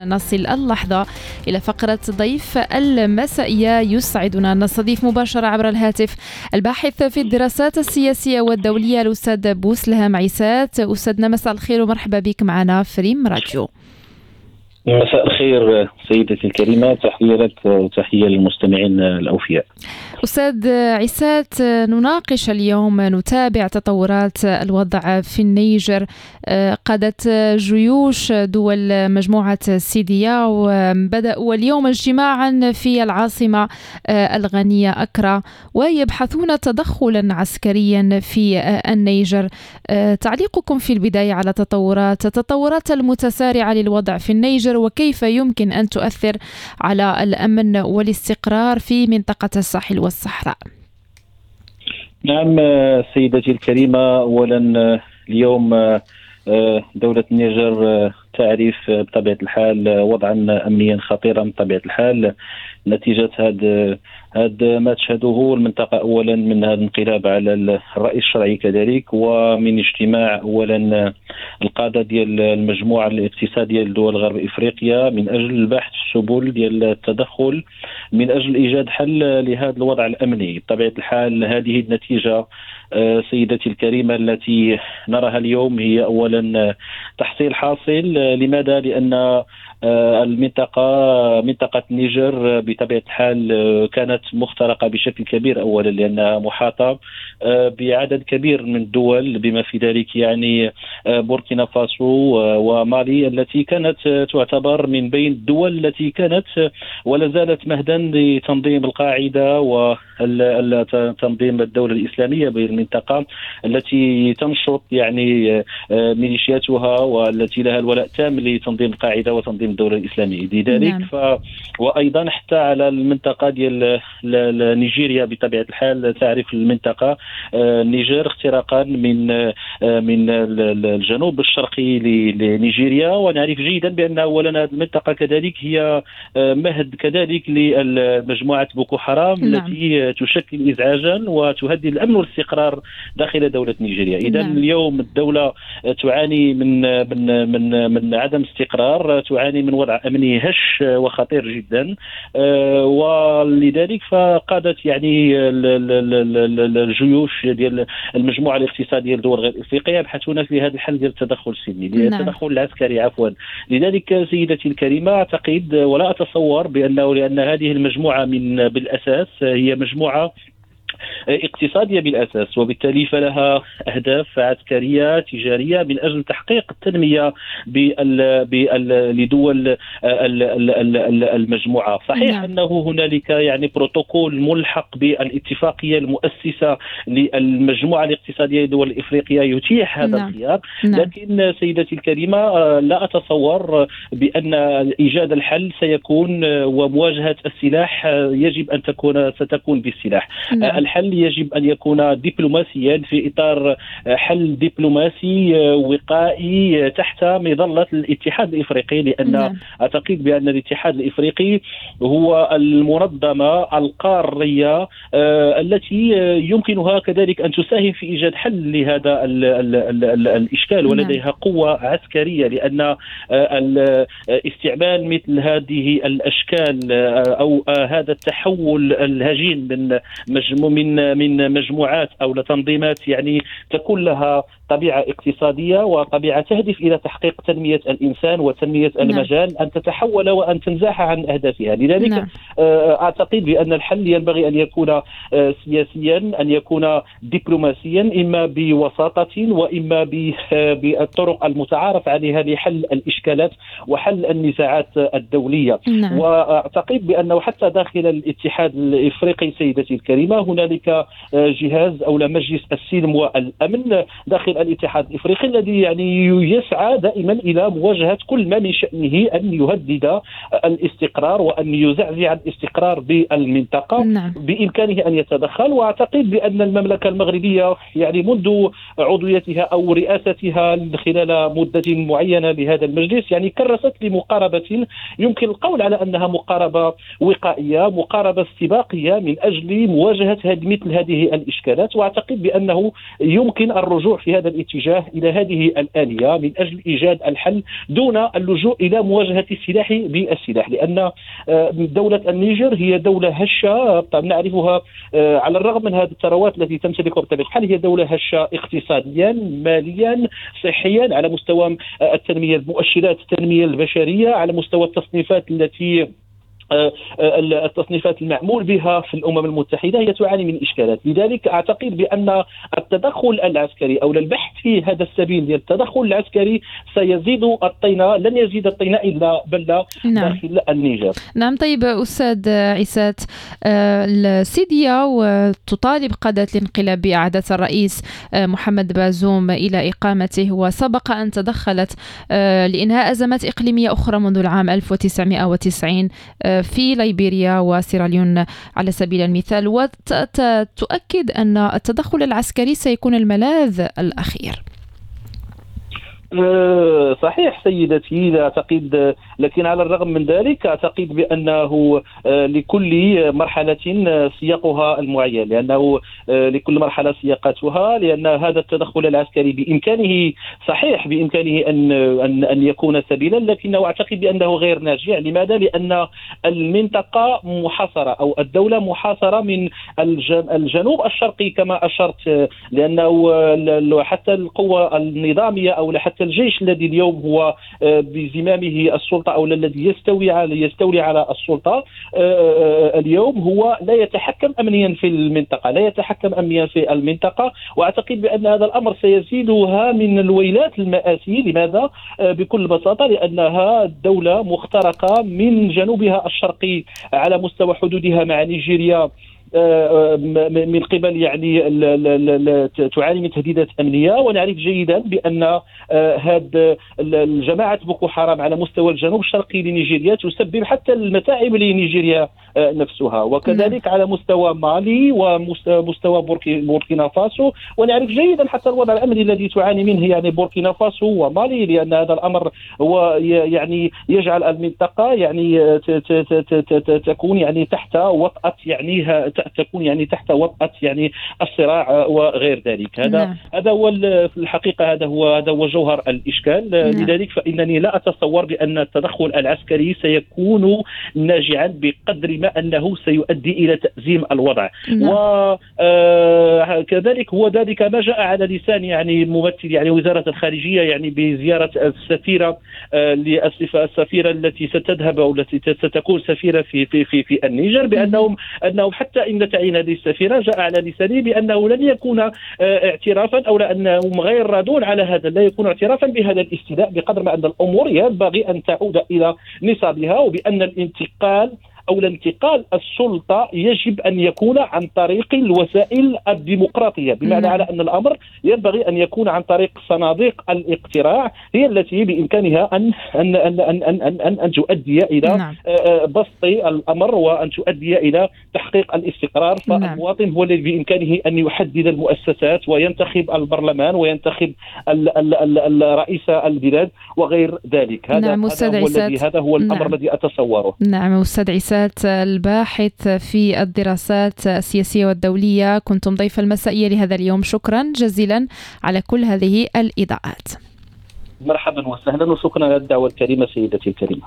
نصل اللحظة إلى فقرة ضيف المسائية. يسعدنا أن نستضيف مباشرة عبر الهاتف الباحث في الدراسات السياسية والدولية الأستاذ بوسلهام عيسات. أستاذنا مساء الخير ومرحبا بك معنا في ريم راديو. مساء الخير سيدتي الكريمة، تحية لك وتحية للمستمعين الأوفياء. أستاذ عيسات، نناقش اليوم، نتابع تطورات الوضع في النيجر. قادت جيوش دول مجموعة سيديا وبدأوا اليوم اجتماعا في العاصمة الغنية أكرا ويبحثون تدخلا عسكريا في النيجر. تعليقكم في البداية على التطورات المتسارعة للوضع في النيجر، وكيف يمكن أن تؤثر على الأمن والاستقرار في منطقة الساحل والصحراء؟ نعم سيدتي الكريمة، أولا اليوم دولة النيجر تعرف بطبيعة الحال وضعا أمنيا خطيرا بطبيعة الحال نتيجة هذا ما تشهده المنطقة، أولا من هذا الانقلاب على الرأي الشرعي كذلك، ومن اجتماع أولا القادة ديال المجموعة الاقتصادية لدول غرب إفريقيا من أجل بحث سبل ديال التدخل من أجل إيجاد حل لهذا الوضع الأمني. بطبيعة الحال هذه النتيجة سيدتي الكريمة التي نراها اليوم هي أولا تحصيل حاصل. لماذا؟ لأن منطقة النيجر بطبيعة الحال كانت مخترقة بشكل كبير، أولا لأنها محاطة بعدد كبير من الدول بما في ذلك يعني بوركينا فاسو ومالي التي كانت تعتبر من بين الدول التي كانت ولا زالت مهدا لتنظيم القاعدة وتنظيم الدولة الإسلامية بالمنطقة التي تنشط يعني ميليشياتها والتي لها الولاء تام لتنظيم القاعدة وتنظيم الدولة الإسلامية. لذلك وأيضا حتى على المنطقة ديال نيجيريا بطبيعة الحال، تعرف المنطقة النيجر اختراقا من الجنوب الشرقي لنيجيريا، ونعرف جيدا بأن أولا هذه المنطقة كذلك هي مهد كذلك لمجموعة بوكو حرام التي تشكل إزعاجا وتهدد الأمن والاستقرار داخل دولة نيجيريا. إذا اليوم الدولة تعاني من عدم استقرار، تعاني من وضع أمني هش وخطير جدا، ولذلك فقادت يعني الجيوش ديال المجموعة الاقتصادية لدول غير إفريقيا يبحثون في هذا الحل ديال التدخل السلمي، التدخل العسكري عفوا. لذلك سيدتي الكريمة أعتقد ولا أتصور لأن هذه المجموعة بالأساس هي مجموعة اقتصادية بالأساس، وبالتالي فلها أهداف عسكرية تجارية من أجل تحقيق التنمية لدول المجموعة. صحيح أنه هنالك يعني بروتوكول ملحق بالاتفاقية المؤسسة للمجموعة الاقتصادية لدول إفريقيا يتيح هذا الخيار، لكن سيدتي الكريمة لا أتصور بأن إيجاد الحل سيكون ومواجهة السلاح يجب أن ستكون بالسلاح. الحل يجب أن يكون دبلوماسيا في إطار حل دبلوماسي وقائي تحت مظلة الاتحاد الإفريقي، لأن أعتقد بأن الاتحاد الإفريقي هو المنظمة القارية التي يمكنها كذلك أن تساهم في إيجاد حل لهذا الإشكال، ولديها قوة عسكرية، لأن استعمال مثل هذه الأشكال أو هذا التحول الهجين من مجموعات أو لتنظيمات يعني تكون لها طبيعة اقتصادية وطبيعة تهدف إلى تحقيق تنمية الإنسان وتنمية المجال، أن تتحول وأن تنزاح عن أهدافها. لذلك أعتقد بأن الحل ينبغي أن يكون سياسيا، أن يكون دبلوماسيا، إما بوساطة وإما بالطرق المتعارف عليها لحل الإشكالات وحل النزاعات الدولية. وأعتقد بأنه حتى داخل الاتحاد الإفريقي سيدتي الكريمة هنالك جهاز أو مجلس السلم والأمن داخل الاتحاد الإفريقي الذي يعني يسعى دائما إلى مواجهة كل ما من شأنه أن يهدد الاستقرار وأن يزعزع الاستقرار بالمنطقة. بإمكانه أن يتدخل، وأعتقد بأن المملكة المغربية يعني منذ عضويتها أو رئاستها خلال مدة معينة لهذا المجلس يعني كرست لمقاربة يمكن القول على أنها مقاربة وقائية، مقاربة استباقية من أجل مواجهة مثل هذه الإشكالات. وأعتقد بأنه يمكن الرجوع في هذا الاتجاه إلى هذه الآلية من أجل إيجاد الحل دون اللجوء إلى مواجهة السلاح بالسلاح، لأن دولة النيجر هي دولة هشة نعرفها على الرغم من هذه الثروات التي تمتلكها بطبيعة الحال، هي دولة هشة اقتصاديا ماليا صحيا على مستوى التنمية، مؤشرات التنمية البشرية، على مستوى التصنيفات التصنيفات المعمول بها في الأمم المتحدة هي تعاني من إشكالات. لذلك أعتقد بأن التدخل العسكري أو البحث في هذا السبيل ديال التدخل العسكري سيزيد الطين، لن يزيد الطين إلا بل داخل النيجر. نعم. طيب أستاذ عيسات، السيديا وتطالب قادة الانقلاب بإعادة الرئيس محمد بازوم إلى إقامته، وسبق أن تدخلت لإنهاء أزمات إقليمية أخرى منذ العام 1990 في ليبيريا وسيراليون على سبيل المثال، وتؤكد أن التدخل العسكري سيكون الملاذ الأخير. صحيح سيدتي، أعتقد، لكن على الرغم من ذلك أعتقد بأنه لكل مرحلة سياقها المعين، لأنه لكل مرحلة سياقاتها، لأن هذا التدخل العسكري بإمكانه أن يكون سبيلا، لكنه أعتقد بأنه غير ناجع. لماذا؟ لأن المنطقة محاصرة أو الدولة محاصرة من الجنوب الشرقي كما أشرت، لأنه حتى القوة النظامية أو حتى الجيش الذي اليوم هو بزمامه السلطة أو الذي يستولي على السلطة اليوم هو لا يتحكم أمنيا في المنطقة، وأعتقد بأن هذا الأمر سيزيدها من الويلات المآسي. لماذا؟ بكل بساطة لأنها دولة مخترقة من جنوبها الشرقي على مستوى حدودها مع نيجيريا من قبل تعاني من تهديدات أمنية. ونعرف جيدا بأن هذه الجماعة بوكو حرام على مستوى الجنوب الشرقي لنيجيريا تسبب حتى المتاعب لنيجيريا نفسها، وكذلك على مستوى مالي ومستوى بوركينا فاسو. ونعرف جيدا حتى الوضع الأمني الذي تعاني منه بوركينا فاسو ومالي، لأن هذا الأمر هو يجعل المنطقة تكون تحت وطأة تحت وطأة الصراع وغير ذلك. هذا هو في الحقيقة هذا هو جوهر الإشكال. لذلك فإنني لا أتصور بأن التدخل العسكري سيكون ناجعا بقدر ما أنه سيؤدي إلى تأزيم الوضع. وكذلك هو ذلك ما جاء على لسان ممثل وزارة الخارجية بزيارة السفيرة السفيرة التي ستذهب أو التي ستكون سفيرة في النيجر، بأنهم حتى إن تعيين هذه السفيرة جاء على لسانه بأنه لن يكون اعترافا أو لأنهم غير رادون على هذا، لا يكون اعترافا بهذا الاستيلاء بقدر ما أن الأمور ينبغي أن تعود إلى نصابها، وبأن الانتقال السلطة يجب أن يكون عن طريق الوسائل الديمقراطية، بمعنى على أن الأمر ينبغي أن يكون عن طريق صناديق الاقتراع هي التي بإمكانها أن تؤدي إلى بسط الأمر وأن تؤدي إلى تحقيق الاستقرار. فالمواطن هو الذي بإمكانه أن يحدد المؤسسات وينتخب البرلمان وينتخب رئيس البلاد وغير ذلك. هذا هو الأمر الذي أتصوره. نعم أستاذ عيسات، الباحث في الدراسات السياسية والدولية، كنتم ضيف المسائية لهذا اليوم. شكرا جزيلا على كل هذه الإضاءات. مرحبا وسهلا، وشكرا على الدعوة الكريمة سيدتي الكريمة.